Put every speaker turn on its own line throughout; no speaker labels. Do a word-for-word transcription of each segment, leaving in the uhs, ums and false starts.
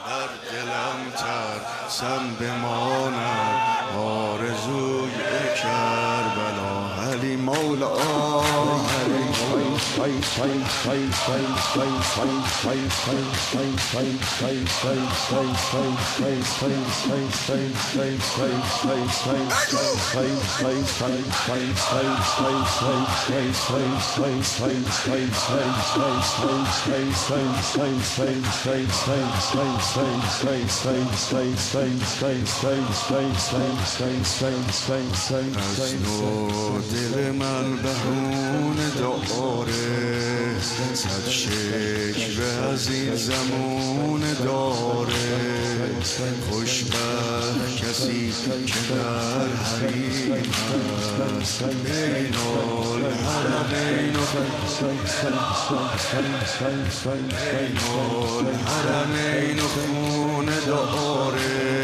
در دلم ترسم بماند آرزوی کربلا. علی مولا علی از نو دل من بهونه داره، صد شکوه از این زمونه داره. خوشبخت کسی که در حریم هست، بین الحرمین و بین الحرمین و خونه داره.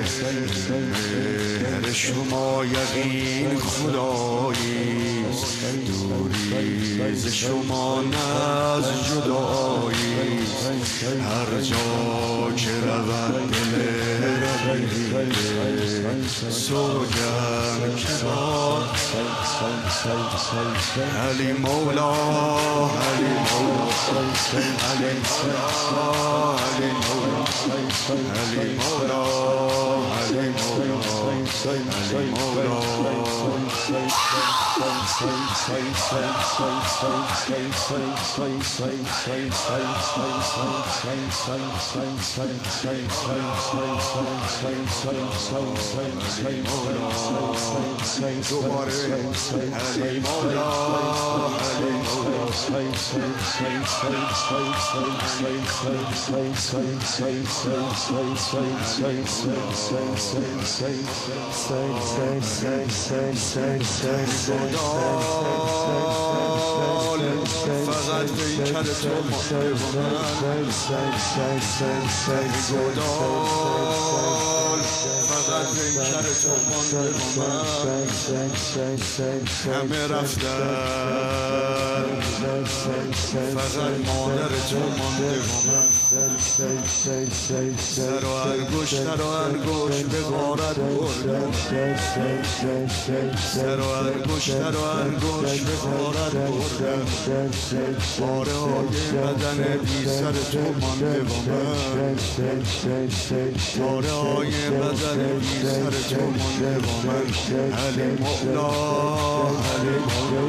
مهر شما یقین خداییست، دوری ز شما نه از جداییست. هر جا که رود دل رفیقه سوگند که باد علی مولا علی مولا علی مولا علی مولا علی مولا علی مولا علی مولا. دوباره علی مولا علی مولا. فقط به این کل تو مانده و من گدال، فقط به این کل تو مانده و من. همه رفتن فقط مادر تو مانده و من. سر و انگشتر و انگشت به غارت بردم، سر و انگشتر و انگشت به غارت بردم. پاره های بدن بی سر تو مانده و من، پاره های بدن بی سر تو مانده و من. علی مولا علی مولا.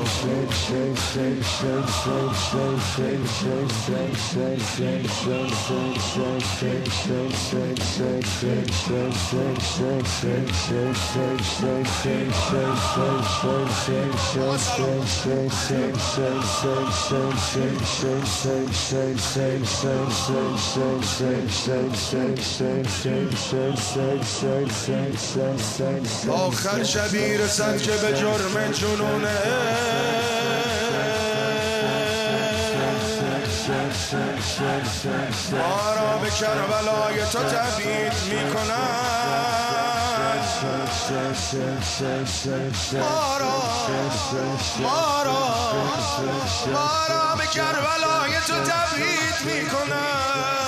آخر شبی رسد که به جرم جنونه ما را به کربلای تو تبعید می کند. ما را ما را ما را به کربلای تو تبعید می کند.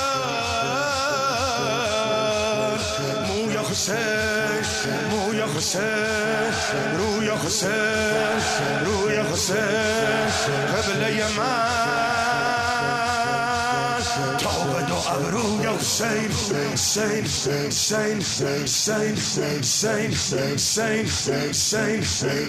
موی حسین موی حسین روی حسین روی حسین قبله من تا به دو ابروی حسین حسین حسین حسین حسین حسین حسین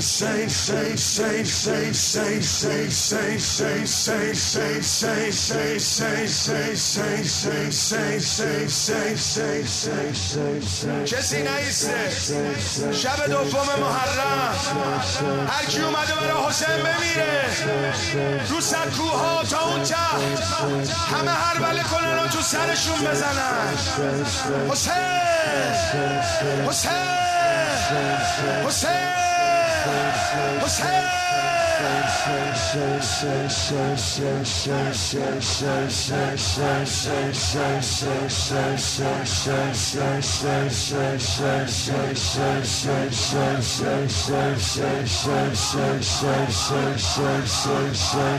حسین. کسی نیسته شب دوم محرم هر کی اومده برای حسین بمیره رو سکوها تا اون ته همه هر بله کنن و تو سرشون بزنن. حسین حسین حسین حسین.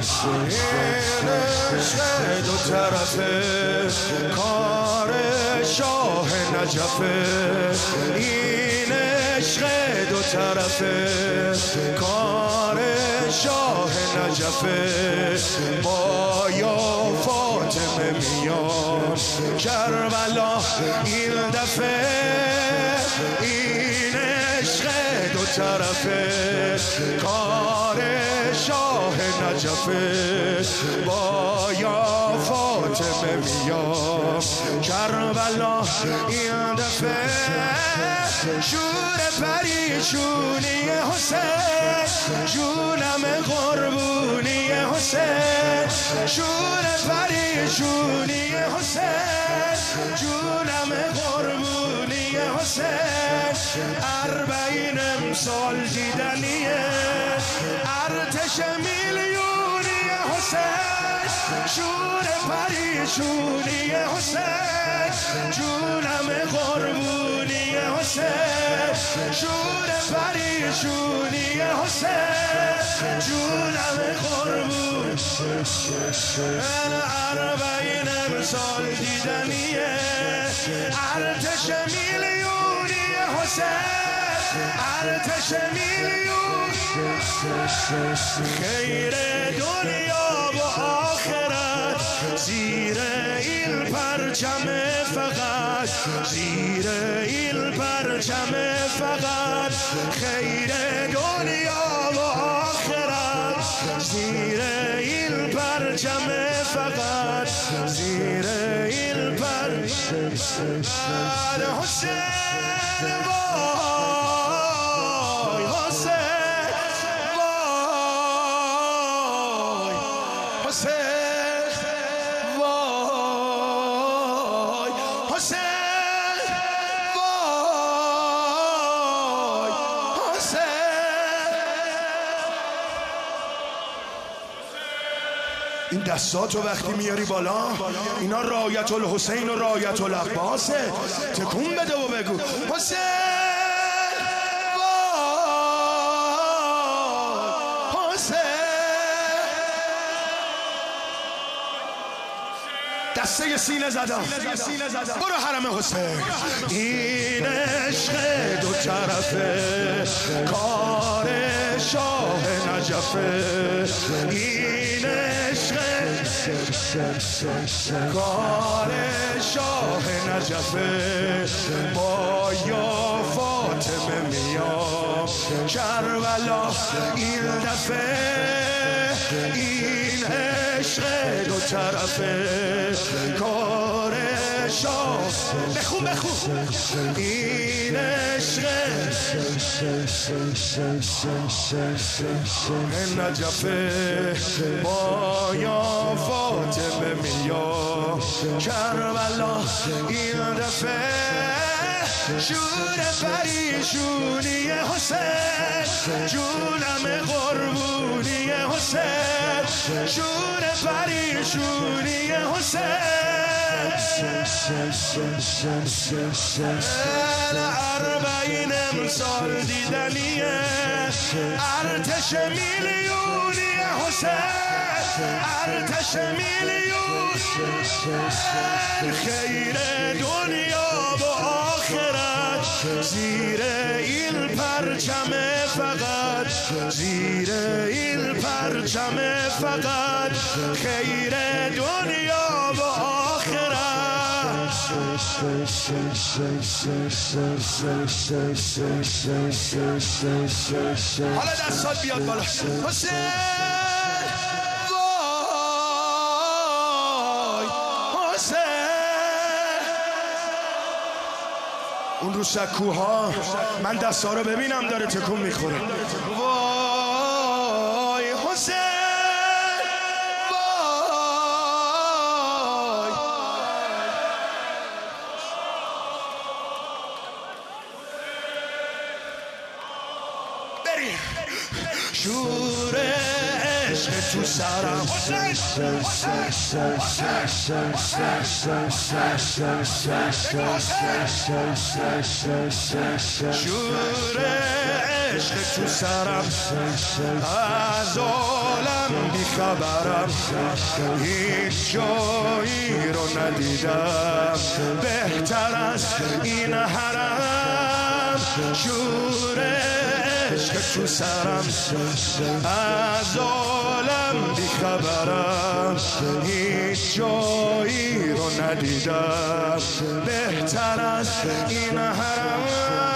دو طرفه کار نجفه، این عشق دو طرفه، کار شاه نجفه. با یا فاطمه میان کربلا این دفعه، این عشق دو طرفه، کار شاه نجفه. با یا فاطمه میان کربلا این دفعه، شور پریشونی حسین، جونم قربونی حسین، شور پریشونی حسین، جونم قربونی حسین. اربعین امسال دیدنیه، ارتش میلیونی حسین، شور پریشونی حسین، جونم قربونی حسین، شور پریشونی حسین، جونم قربون. اربعین امسال دیدنیه، ارتش میلیونی حسین، ارتش میلیون. خیر دنیا و آخرت زیر این پرچم فقط، زیر این پرچم فقط. خیر دنیا و آخرت زیر این پرچم فقط، زیر این پرچم. حسین وای، حسین وای، حسین وای، حسین وای، حسین. این دستاتو وقتی میاری بالا، اینا رایت الحسین و رایت العباسه. تکون بده و بگو حسین وای، حسین. دسته سینه زدم، برو حرم حسین. این عشق دو طرفه، کار شاه نجفه، این عشق کار شاه نجفه. با یا فاطمه میام کربلا این دفعه، این عشق دو طرفه، کار شاه. بخون بخون. این عشق نجفه، با یا فاطمه میام کربلا این دفعه، شور پریشونی حسین، جونم قربونی حسین، شور پریشونی حسین. اربعین امسال دیدنیه، ارتش میلیونی حسین، ارتش میلیون. خیر دنیا و آخرت زیر این پرچم فقط، زیر این پرچم فقط. خیر دنیا و آخرت. حالا دستات بیاد بالا. حسین وای، حسین. اون رو سکوها من دستا رو ببینم داره تکون میخوره. وای حسین وای. بریم. شور عشق تو سرم، شور عشق تو سرم، از عالم بیخبرم، هیچ جایی رو ندیدم بهتر از از این حرم شور عشق تو سرم از عالم بیخبرم هیچ جایی رو ندیدم بهتر از این حرم